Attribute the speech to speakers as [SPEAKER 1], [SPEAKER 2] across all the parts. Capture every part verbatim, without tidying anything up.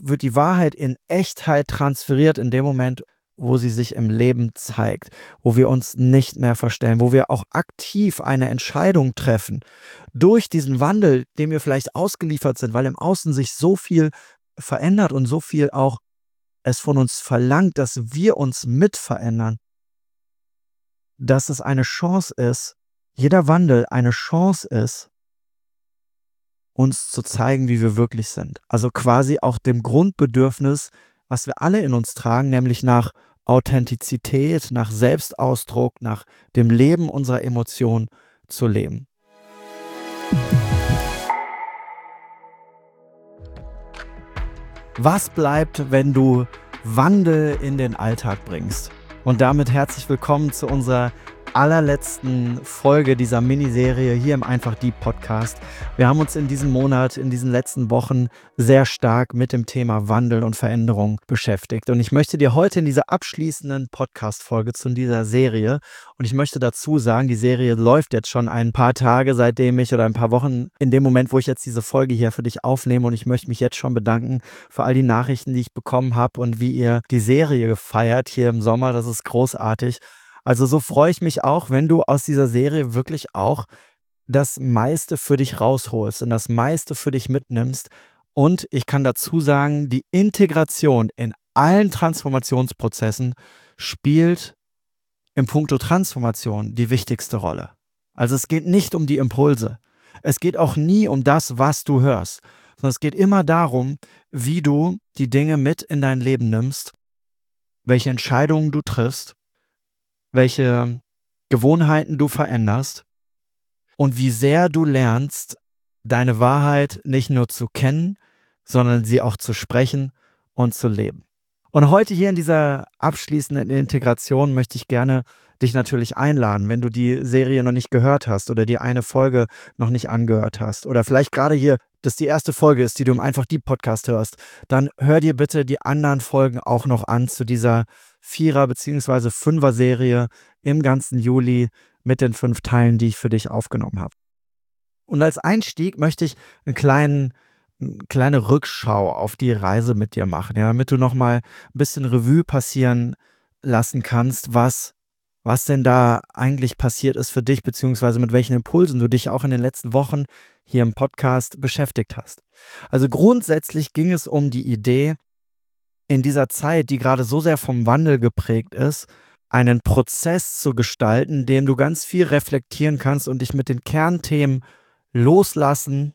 [SPEAKER 1] wird die Wahrheit in Echtheit transferiert in dem Moment, wo sie sich im Leben zeigt, wo wir uns nicht mehr verstellen, wo wir auch aktiv eine Entscheidung treffen durch diesen Wandel, dem wir vielleicht ausgeliefert sind, weil im Außen sich so viel verändert und so viel auch es von uns verlangt, dass wir uns mit verändern, dass es eine Chance ist, jeder Wandel eine Chance ist, uns zu zeigen, wie wir wirklich sind. Also quasi auch dem Grundbedürfnis, was wir alle in uns tragen, nämlich nach Authentizität, nach Selbstausdruck, nach dem Leben unserer Emotionen zu leben. Was bleibt, wenn du Wandel in den Alltag bringst? Und damit herzlich willkommen zu unserer allerletzten Folge dieser Miniserie hier im Einfach Deep Podcast. Wir haben uns in diesem Monat, in diesen letzten Wochen sehr stark mit dem Thema Wandel und Veränderung beschäftigt. Und ich möchte dir heute in dieser abschließenden Podcast-Folge zu dieser Serie, und ich möchte dazu sagen, die Serie läuft jetzt schon ein paar Tage, seitdem ich, oder ein paar Wochen, in dem Moment, wo ich jetzt diese Folge hier für dich aufnehme, und ich möchte mich jetzt schon bedanken für all die Nachrichten, die ich bekommen habe und wie ihr die Serie gefeiert hier im Sommer. Das ist großartig. Also so freue ich mich auch, wenn du aus dieser Serie wirklich auch das meiste für dich rausholst und das meiste für dich mitnimmst. Und ich kann dazu sagen, die Integration in allen Transformationsprozessen spielt im Punkto Transformation die wichtigste Rolle. Also es geht nicht um die Impulse. Es geht auch nie um das, was du hörst, sondern es geht immer darum, wie du die Dinge mit in dein Leben nimmst, welche Entscheidungen du triffst, welche Gewohnheiten du veränderst und wie sehr du lernst, deine Wahrheit nicht nur zu kennen, sondern sie auch zu sprechen und zu leben. Und heute hier in dieser abschließenden Integration möchte ich gerne dich natürlich einladen, wenn du die Serie noch nicht gehört hast oder die eine Folge noch nicht angehört hast oder vielleicht gerade hier das die erste Folge ist, die du im Einfach Deep Podcast hörst, dann hör dir bitte die anderen Folgen auch noch an zu dieser Vierer- bzw. Fünfer-Serie im ganzen Juli mit den fünf Teilen, die ich für dich aufgenommen habe. Und als Einstieg möchte ich einen kleinen, eine kleine Rückschau auf die Reise mit dir machen, ja, damit du nochmal ein bisschen Revue passieren lassen kannst, was, was denn da eigentlich passiert ist für dich, beziehungsweise mit welchen Impulsen du dich auch in den letzten Wochen hier im Podcast beschäftigt hast. Also grundsätzlich ging es um die Idee, in dieser Zeit, die gerade so sehr vom Wandel geprägt ist, einen Prozess zu gestalten, dem du ganz viel reflektieren kannst und dich mit den Kernthemen Loslassen,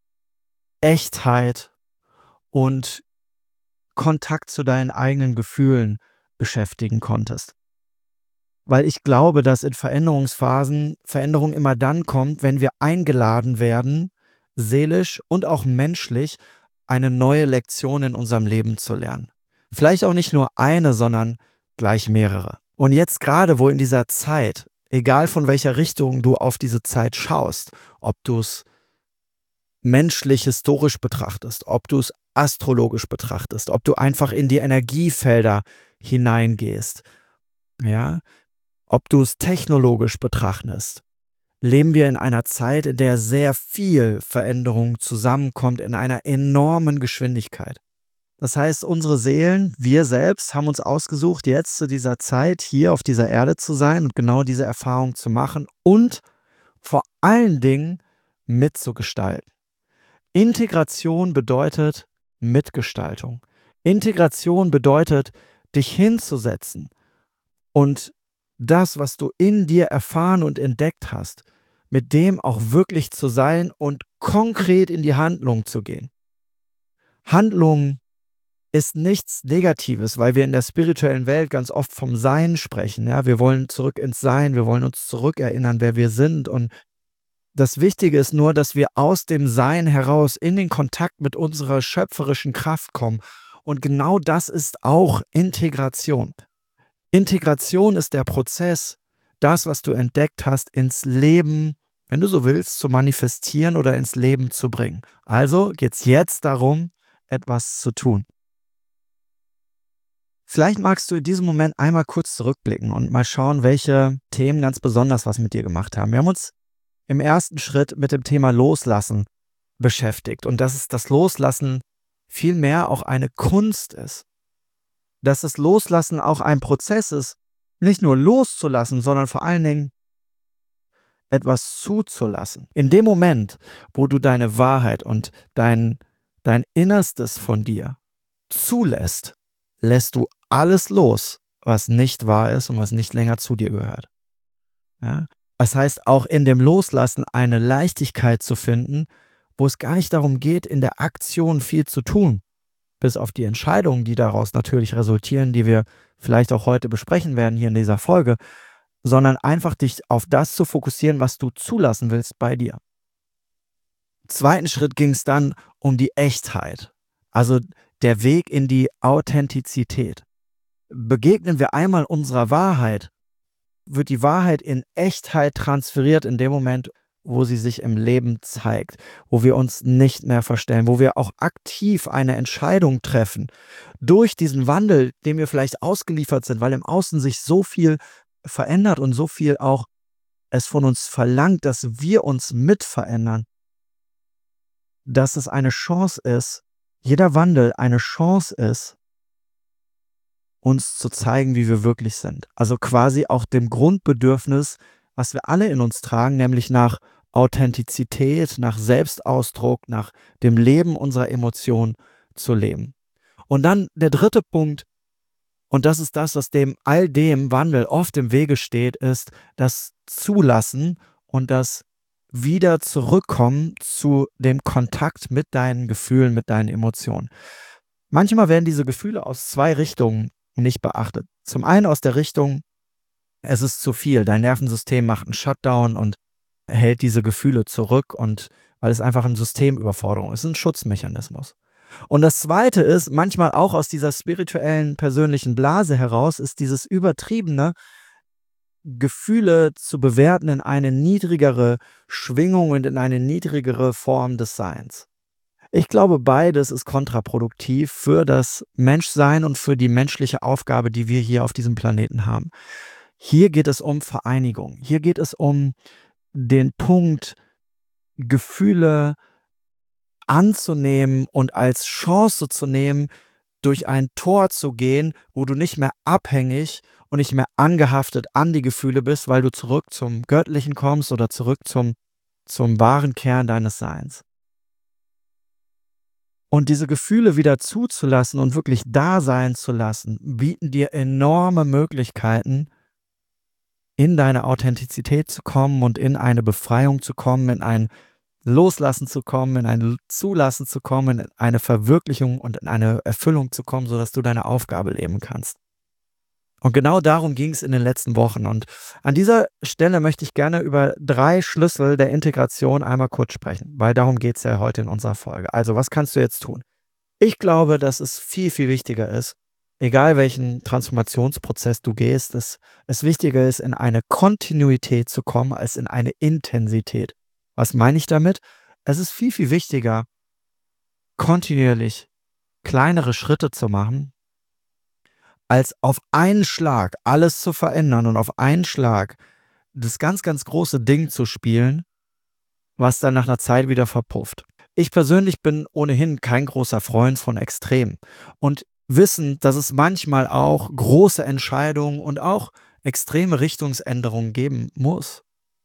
[SPEAKER 1] Echtheit und Kontakt zu deinen eigenen Gefühlen beschäftigen konntest. Weil ich glaube, dass in Veränderungsphasen Veränderung immer dann kommt, wenn wir eingeladen werden, seelisch und auch menschlich eine neue Lektion in unserem Leben zu lernen. Vielleicht auch nicht nur eine, sondern gleich mehrere. Und jetzt gerade, wo in dieser Zeit, egal von welcher Richtung du auf diese Zeit schaust, ob du es menschlich historisch betrachtest, ob du es astrologisch betrachtest, ob du einfach in die Energiefelder hineingehst, ja, ob du es technologisch betrachtest, leben wir in einer Zeit, in der sehr viel Veränderung zusammenkommt in einer enormen Geschwindigkeit. Das heißt, unsere Seelen, wir selbst, haben uns ausgesucht, jetzt zu dieser Zeit hier auf dieser Erde zu sein und genau diese Erfahrung zu machen und vor allen Dingen mitzugestalten. Integration bedeutet Mitgestaltung. Integration bedeutet, dich hinzusetzen und das, was du in dir erfahren und entdeckt hast, mit dem auch wirklich zu sein und konkret in die Handlung zu gehen. Handlung ist nichts Negatives, weil wir in der spirituellen Welt ganz oft vom Sein sprechen. Ja? Wir wollen zurück ins Sein, wir wollen uns zurückerinnern, wer wir sind. Und das Wichtige ist nur, dass wir aus dem Sein heraus in den Kontakt mit unserer schöpferischen Kraft kommen. Und genau das ist auch Integration. Integration ist der Prozess, das, was du entdeckt hast, ins Leben, wenn du so willst, zu manifestieren oder ins Leben zu bringen. Also geht es jetzt darum, etwas zu tun. Vielleicht magst du in diesem Moment einmal kurz zurückblicken und mal schauen, welche Themen ganz besonders was mit dir gemacht haben. Wir haben uns im ersten Schritt mit dem Thema Loslassen beschäftigt. Und das ist das Loslassen vielmehr auch eine Kunst ist. Dass das Loslassen auch ein Prozess ist, nicht nur loszulassen, sondern vor allen Dingen etwas zuzulassen. In dem Moment, wo du deine Wahrheit und dein, dein Innerstes von dir zulässt, lässt du alles los, was nicht wahr ist und was nicht länger zu dir gehört. Ja? Das heißt, auch in dem Loslassen eine Leichtigkeit zu finden, wo es gar nicht darum geht, in der Aktion viel zu tun, bis auf die Entscheidungen, die daraus natürlich resultieren, die wir vielleicht auch heute besprechen werden hier in dieser Folge, sondern einfach dich auf das zu fokussieren, was du zulassen willst bei dir. Im zweiten Schritt ging es dann um die Echtheit, also der Weg in die Authentizität. Begegnen wir einmal unserer Wahrheit, wird die Wahrheit in Echtheit transferiert in dem Moment, wo sie sich im Leben zeigt, wo wir uns nicht mehr verstellen, wo wir auch aktiv eine Entscheidung treffen, durch diesen Wandel, dem wir vielleicht ausgeliefert sind, weil im Außen sich so viel verändert und so viel auch es von uns verlangt, dass wir uns mit verändern, dass es eine Chance ist, jeder Wandel eine Chance ist, uns zu zeigen, wie wir wirklich sind. Also quasi auch dem Grundbedürfnis, was wir alle in uns tragen, nämlich nach Authentizität, nach Selbstausdruck, nach dem Leben unserer Emotionen zu leben. Und dann der dritte Punkt, und das ist das, was dem all dem Wandel oft im Wege steht, ist das Zulassen und das wieder zurückkommen zu dem Kontakt mit deinen Gefühlen, mit deinen Emotionen. Manchmal werden diese Gefühle aus zwei Richtungen nicht beachtet. Zum einen aus der Richtung, es ist zu viel, dein Nervensystem macht einen Shutdown und hält diese Gefühle zurück, und weil es einfach eine Systemüberforderung ist, ein Schutzmechanismus. Und das Zweite ist, manchmal auch aus dieser spirituellen, persönlichen Blase heraus, ist dieses übertriebene, Gefühle zu bewerten in eine niedrigere Schwingung und in eine niedrigere Form des Seins. Ich glaube, beides ist kontraproduktiv für das Menschsein und für die menschliche Aufgabe, die wir hier auf diesem Planeten haben. Hier geht es um Vereinigung. Hier geht es um den Punkt, Gefühle anzunehmen und als Chance zu nehmen, durch ein Tor zu gehen, wo du nicht mehr abhängig und nicht mehr angehaftet an die Gefühle bist, weil du zurück zum Göttlichen kommst oder zurück zum, zum wahren Kern deines Seins. Und diese Gefühle wieder zuzulassen und wirklich da sein zu lassen, bieten dir enorme Möglichkeiten, in deine Authentizität zu kommen und in eine Befreiung zu kommen, in ein Loslassen zu kommen, in ein Zulassen zu kommen, in eine Verwirklichung und in eine Erfüllung zu kommen, sodass du deine Aufgabe leben kannst. Und genau darum ging es in den letzten Wochen. Und an dieser Stelle möchte ich gerne über drei Schlüssel der Integration einmal kurz sprechen, weil darum geht es ja heute in unserer Folge. Also, was kannst du jetzt tun? Ich glaube, dass es viel, viel wichtiger ist, egal welchen Transformationsprozess du gehst, dass es wichtiger ist, in eine Kontinuität zu kommen, als in eine Intensität. Was meine ich damit? Es ist viel, viel wichtiger, kontinuierlich kleinere Schritte zu machen, als auf einen Schlag alles zu verändern und auf einen Schlag das ganz, ganz große Ding zu spielen, was dann nach einer Zeit wieder verpufft. Ich persönlich bin ohnehin kein großer Freund von Extremen und wissen, dass es manchmal auch große Entscheidungen und auch extreme Richtungsänderungen geben muss.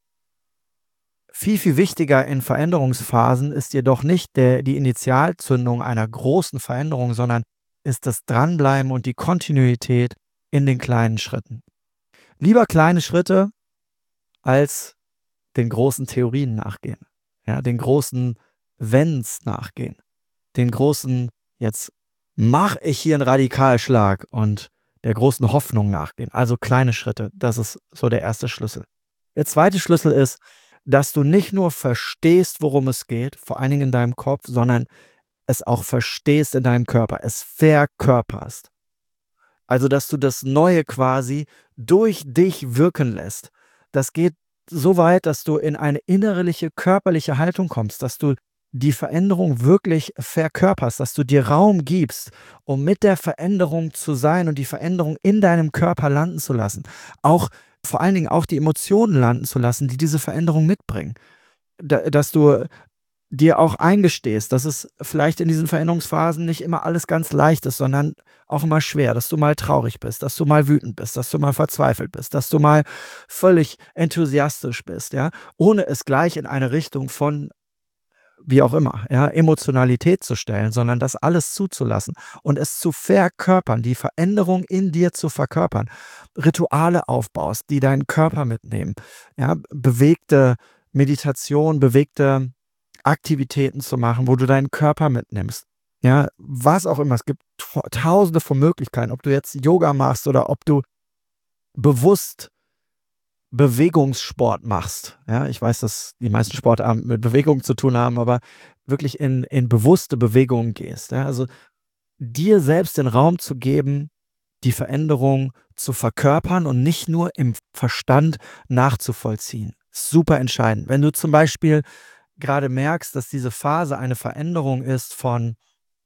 [SPEAKER 1] Viel, viel wichtiger in Veränderungsphasen ist jedoch nicht der, die Initialzündung einer großen Veränderung, sondern ist das Dranbleiben und die Kontinuität in den kleinen Schritten. Lieber kleine Schritte als den großen Theorien nachgehen, ja, den großen Wenns nachgehen, den großen, jetzt mache ich hier einen Radikalschlag und der großen Hoffnung nachgehen. Also kleine Schritte, das ist so der erste Schlüssel. Der zweite Schlüssel ist, dass du nicht nur verstehst, worum es geht, vor allen Dingen in deinem Kopf, sondern es auch verstehst in deinem Körper, es verkörperst. Also, dass du das Neue quasi durch dich wirken lässt. Das geht so weit, dass du in eine innerliche, körperliche Haltung kommst, dass du die Veränderung wirklich verkörperst, dass du dir Raum gibst, um mit der Veränderung zu sein und die Veränderung in deinem Körper landen zu lassen. Auch vor allen Dingen auch die Emotionen landen zu lassen, die diese Veränderung mitbringen. Da, dass du dir auch eingestehst, dass es vielleicht in diesen Veränderungsphasen nicht immer alles ganz leicht ist, sondern auch mal schwer, dass du mal traurig bist, dass du mal wütend bist, dass du mal verzweifelt bist, dass du mal völlig enthusiastisch bist, ja, ohne es gleich in eine Richtung von wie auch immer, ja, Emotionalität zu stellen, sondern das alles zuzulassen und es zu verkörpern, die Veränderung in dir zu verkörpern. Rituale aufbaust, die deinen Körper mitnehmen, ja, bewegte Meditation, bewegte Aktivitäten zu machen, wo du deinen Körper mitnimmst. Ja, was auch immer. Es gibt ta- tausende von Möglichkeiten, ob du jetzt Yoga machst oder ob du bewusst Bewegungssport machst. Ja, ich weiß, dass die meisten Sportarten mit Bewegung zu tun haben, aber wirklich in, in bewusste Bewegungen gehst. Ja, also dir selbst den Raum zu geben, die Veränderung zu verkörpern und nicht nur im Verstand nachzuvollziehen. Super entscheidend. Wenn du zum Beispiel gerade merkst, dass diese Phase eine Veränderung ist von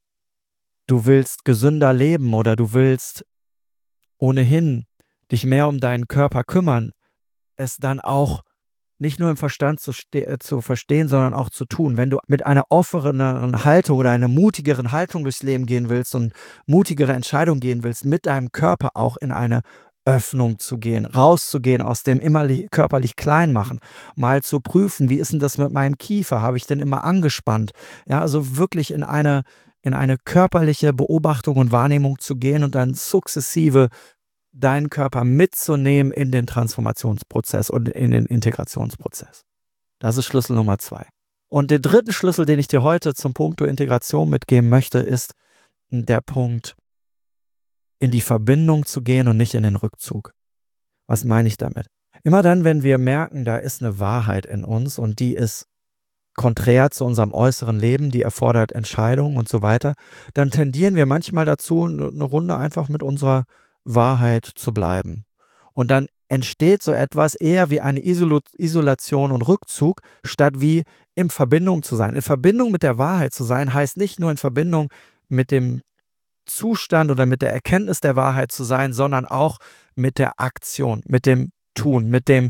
[SPEAKER 1] du willst gesünder leben oder du willst ohnehin dich mehr um deinen Körper kümmern, es dann auch nicht nur im Verstand zu, ste- äh, zu verstehen, sondern auch zu tun. Wenn du mit einer offeneren Haltung oder einer mutigeren Haltung durchs Leben gehen willst und mutigere Entscheidungen gehen willst, mit deinem Körper auch in eine Öffnung zu gehen, rauszugehen aus dem immer li- körperlich klein machen, mal zu prüfen, wie ist denn das mit meinem Kiefer? Habe ich denn immer angespannt? Ja, also wirklich in eine, in eine körperliche Beobachtung und Wahrnehmung zu gehen und dann sukzessive deinen Körper mitzunehmen in den Transformationsprozess und in den Integrationsprozess. Das ist Schlüssel Nummer zwei. Und den dritten Schlüssel, den ich dir heute zum Punkt Integration mitgeben möchte, ist der Punkt, in die Verbindung zu gehen und nicht in den Rückzug. Was meine ich damit? Immer dann, wenn wir merken, da ist eine Wahrheit in uns und die ist konträr zu unserem äußeren Leben, die erfordert Entscheidungen und so weiter, dann tendieren wir manchmal dazu, eine Runde einfach mit unserer Wahrheit zu bleiben. Und dann entsteht so etwas eher wie eine Isolo Isolation und Rückzug, statt wie in Verbindung zu sein. In Verbindung mit der Wahrheit zu sein, heißt nicht nur in Verbindung mit dem Zustand oder mit der Erkenntnis der Wahrheit zu sein, sondern auch mit der Aktion, mit dem Tun, mit dem,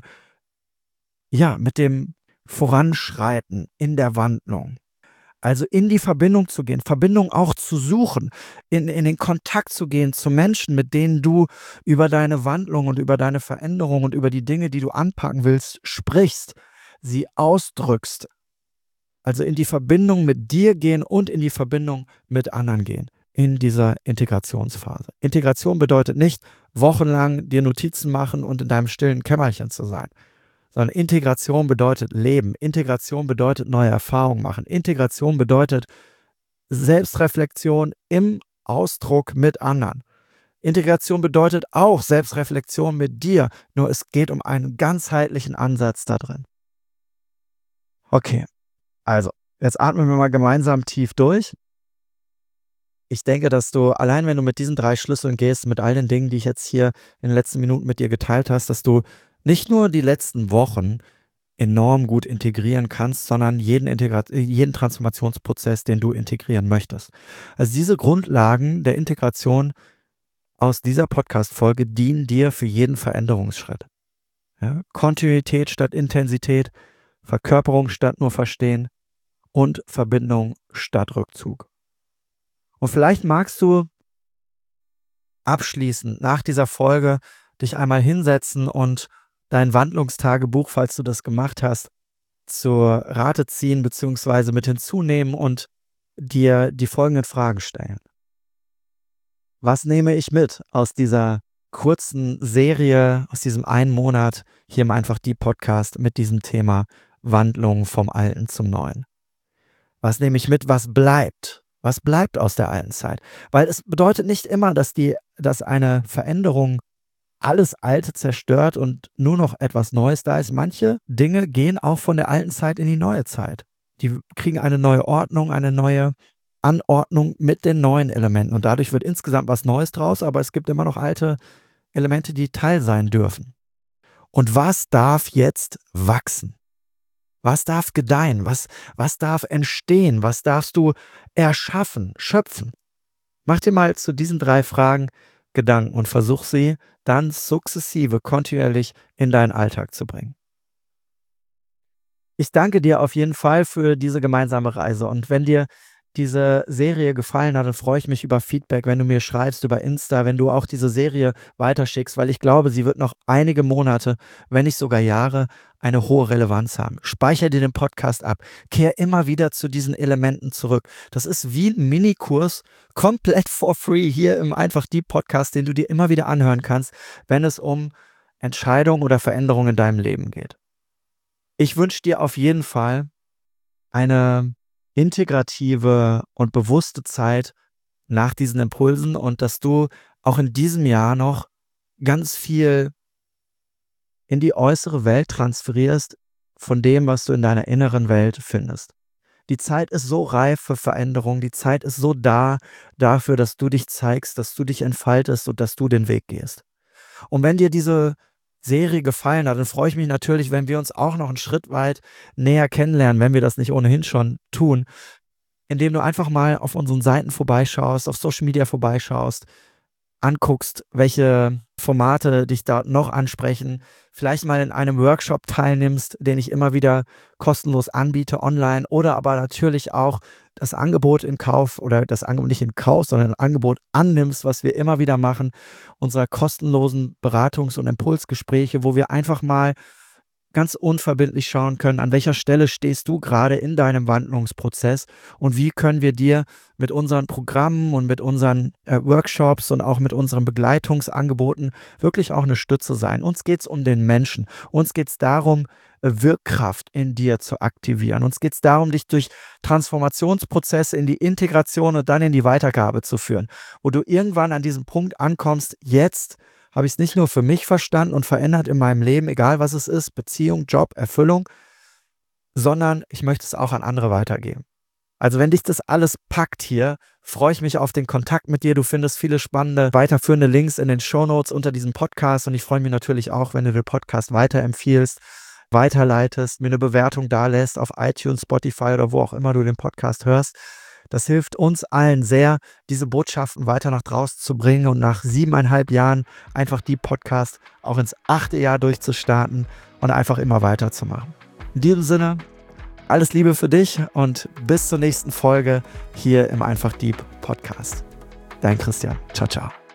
[SPEAKER 1] ja, mit dem Voranschreiten in der Wandlung. Also in die Verbindung zu gehen, Verbindung auch zu suchen, in, in den Kontakt zu gehen zu Menschen, mit denen du über deine Wandlung und über deine Veränderung und über die Dinge, die du anpacken willst, sprichst, sie ausdrückst. Also in die Verbindung mit dir gehen und in die Verbindung mit anderen gehen in dieser Integrationsphase. Integration bedeutet nicht, wochenlang dir Notizen machen und in deinem stillen Kämmerchen zu sein, sondern Integration bedeutet Leben. Integration bedeutet neue Erfahrungen machen. Integration bedeutet Selbstreflexion im Ausdruck mit anderen. Integration bedeutet auch Selbstreflexion mit dir, nur es geht um einen ganzheitlichen Ansatz da drin. Okay, also jetzt atmen wir mal gemeinsam tief durch. Ich denke, dass du allein, wenn du mit diesen drei Schlüsseln gehst, mit all den Dingen, die ich jetzt hier in den letzten Minuten mit dir geteilt hast, dass du nicht nur die letzten Wochen enorm gut integrieren kannst, sondern jeden, Integra- jeden Transformationsprozess, den du integrieren möchtest. Also diese Grundlagen der Integration aus dieser Podcast-Folge dienen dir für jeden Veränderungsschritt. Ja? Kontinuität statt Intensität, Verkörperung statt nur Verstehen und Verbindung statt Rückzug. Und vielleicht magst du abschließend nach dieser Folge dich einmal hinsetzen und dein Wandlungstagebuch, falls du das gemacht hast, zur Rate ziehen bzw. mit hinzunehmen und dir die folgenden Fragen stellen. Was nehme ich mit aus dieser kurzen Serie, aus diesem einen Monat hier im Einfach die Podcast mit diesem Thema Wandlung vom Alten zum Neuen? Was nehme ich mit? Was bleibt? Was bleibt aus der alten Zeit? Weil es bedeutet nicht immer, dass die, dass eine Veränderung alles Alte zerstört und nur noch etwas Neues da ist. Manche Dinge gehen auch von der alten Zeit in die neue Zeit. Die kriegen eine neue Ordnung, eine neue Anordnung mit den neuen Elementen. Und dadurch wird insgesamt was Neues draus, aber es gibt immer noch alte Elemente, die Teil sein dürfen. Und was darf jetzt wachsen? Was darf gedeihen? Was, was darf entstehen? Was darfst du erschaffen, schöpfen? Mach dir mal zu diesen drei Fragen Gedanken und versuch sie dann sukzessive, kontinuierlich in deinen Alltag zu bringen. Ich danke dir auf jeden Fall für diese gemeinsame Reise. Und wenn dir diese Serie gefallen hat, dann freue ich mich über Feedback, wenn du mir schreibst über Insta, wenn du auch diese Serie weiterschickst, weil ich glaube, sie wird noch einige Monate, wenn nicht sogar Jahre, eine hohe Relevanz haben. Speicher dir den Podcast ab, kehr immer wieder zu diesen Elementen zurück. Das ist wie ein Minikurs, komplett for free hier im Einfach Deep Podcast, den du dir immer wieder anhören kannst, wenn es um Entscheidungen oder Veränderungen in deinem Leben geht. Ich wünsche dir auf jeden Fall eine integrative und bewusste Zeit nach diesen Impulsen und dass du auch in diesem Jahr noch ganz viel in die äußere Welt transferierst von dem, was du in deiner inneren Welt findest. Die Zeit ist so reif für Veränderung, die Zeit ist so da dafür, dass du dich zeigst, dass du dich entfaltest und dass du den Weg gehst. Und wenn dir diese Serie gefallen hat, dann freue ich mich natürlich, wenn wir uns auch noch einen Schritt weit näher kennenlernen, wenn wir das nicht ohnehin schon tun, indem du einfach mal auf unseren Seiten vorbeischaust, auf Social Media vorbeischaust, anguckst, welche Formate dich da noch ansprechen, vielleicht mal in einem Workshop teilnimmst, den ich immer wieder kostenlos anbiete online, oder aber natürlich auch das Angebot in Kauf oder das Angebot nicht in Kauf, sondern ein Angebot annimmst, was wir immer wieder machen, unserer kostenlosen Beratungs- und Impulsgespräche, wo wir einfach mal ganz unverbindlich schauen können, an welcher Stelle stehst du gerade in deinem Wandlungsprozess und wie können wir dir mit unseren Programmen und mit unseren äh, Workshops und auch mit unseren Begleitungsangeboten wirklich auch eine Stütze sein. Uns geht es um den Menschen. Uns geht es darum, äh, Wirkkraft in dir zu aktivieren. Uns geht es darum, dich durch Transformationsprozesse in die Integration und dann in die Weitergabe zu führen, wo du irgendwann an diesem Punkt ankommst, jetzt habe ich es nicht nur für mich verstanden und verändert in meinem Leben, egal was es ist, Beziehung, Job, Erfüllung, sondern ich möchte es auch an andere weitergeben. Also wenn dich das alles packt hier, freue ich mich auf den Kontakt mit dir. Du findest viele spannende, weiterführende Links in den Shownotes unter diesem Podcast und ich freue mich natürlich auch, wenn du den Podcast weiterempfiehlst, weiterleitest, mir eine Bewertung dalässt auf iTunes, Spotify oder wo auch immer du den Podcast hörst. Das hilft uns allen sehr, diese Botschaften weiter nach draußen zu bringen und nach siebeneinhalb Jahren einfach die Podcast auch ins achte Jahr durchzustarten und einfach immer weiterzumachen. In diesem Sinne, alles Liebe für dich und bis zur nächsten Folge hier im Einfach Deep Podcast. Dein Christian. Ciao, ciao.